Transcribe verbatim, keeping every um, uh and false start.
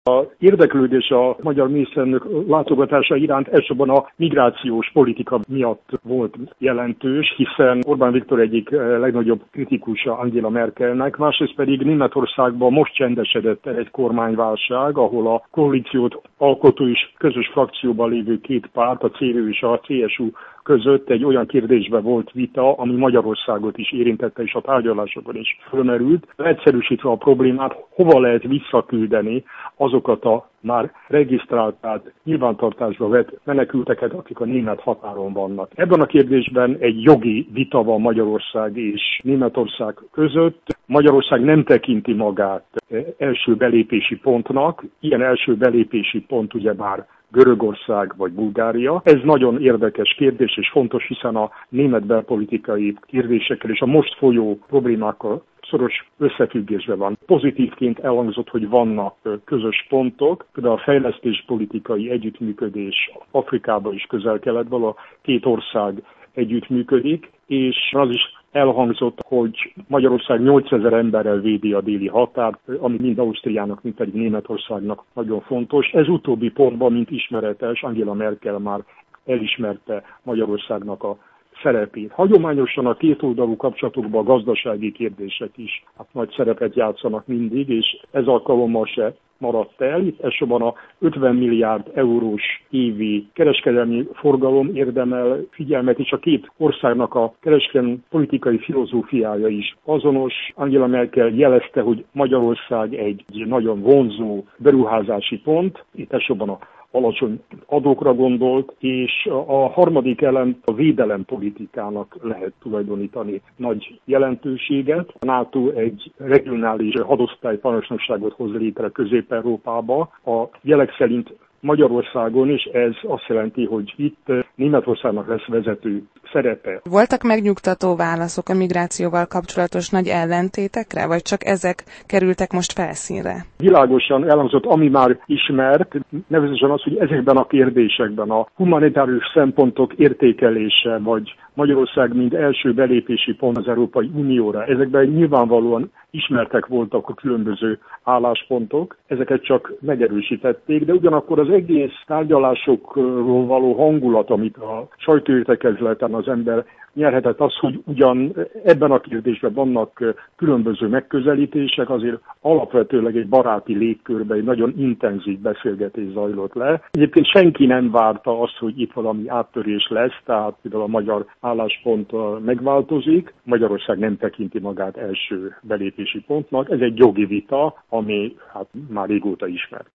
A érdeklődés a magyar miniszterelnök látogatása iránt elsősorban a migrációs politika miatt volt jelentős, hiszen Orbán Viktor egyik legnagyobb kritikusa Angela Merkelnek, másrészt pedig Németországban most csendesedett el egy kormányválság, ahol a koalíciót alkotó és közös frakcióban lévő két párt, a cé dé u és a cé es u között egy olyan kérdésben volt vita, ami Magyarországot is érintette, és a tárgyalásokon is fölmerült. Egyszerűsítve a problémát, hova lehet visszaküldeni azokat a már regisztrált, tehát nyilvántartásba vett menekülteket, akik a német határon vannak. Ebben a kérdésben egy jogi vita van Magyarország és Németország között. Magyarország nem tekinti magát első belépési pontnak. Ilyen első belépési pont ugyebár Görögország vagy Bulgária. Ez nagyon érdekes kérdés és fontos, hiszen a német belpolitikai kérdésekkel és a most folyó problémákkal szoros összefüggésben van. Pozitívként elhangzott, hogy vannak közös pontok, például a fejlesztéspolitikai együttműködés Afrikában és Közel-Keletben, a két ország együttműködik, és az is elhangzott, hogy Magyarország nyolcezer emberrel védi a déli határt, ami mind Ausztriának, mind pedig Németországnak nagyon fontos. Ez utóbbi pontban, mint ismeretes, Angela Merkel már elismerte Magyarországnak a szerepét. Hagyományosan a kétoldalú kapcsolatokban a gazdasági kérdések is hát nagy szerepet játszanak mindig, és ez alkalommal se maradt el. Itt elsősorban a ötven milliárd eurós évi kereskedelmi forgalom érdemel figyelmet, és a két országnak a kereskedelmi politikai filozófiája is azonos. Angela Merkel jelezte, hogy Magyarország egy nagyon vonzó beruházási pont, itt elsősorban a alacsony adókra gondolt, és a harmadik elem a védelempolitikának lehet tulajdonítani nagy jelentőséget. A NATO egy regionális hadosztályparancsnokságot hoz létre Közép-Európába. A jelek szerint Magyarországon, és ez azt jelenti, hogy itt Németországnak lesz vezető szerepe. Voltak megnyugtató válaszok a migrációval kapcsolatos nagy ellentétekre, vagy csak ezek kerültek most felszínre? Világosan elhangzott, ami már ismert, nevezetesen az, hogy ezekben a kérdésekben a humanitárius szempontok értékelése, vagy Magyarország mint első belépési pont az Európai Unióra, ezekben nyilvánvalóan ismertek voltak a különböző álláspontok, ezeket csak megerősítették, de ugyanakkor az egész tárgyalásokról való hangulat, amit a sajtóértekezleten az ember nyerhetett, az, hogy ugyan ebben a kérdésben vannak különböző megközelítések, azért alapvetőleg egy baráti légkörben egy nagyon intenzív beszélgetés zajlott le. Egyébként senki nem várta azt, hogy itt valami áttörés lesz, tehát például a magyar álláspont megváltozik. Magyarország nem tekinti magát első belépési pontnak. Ez egy jogi vita, ami hát már régóta ismert.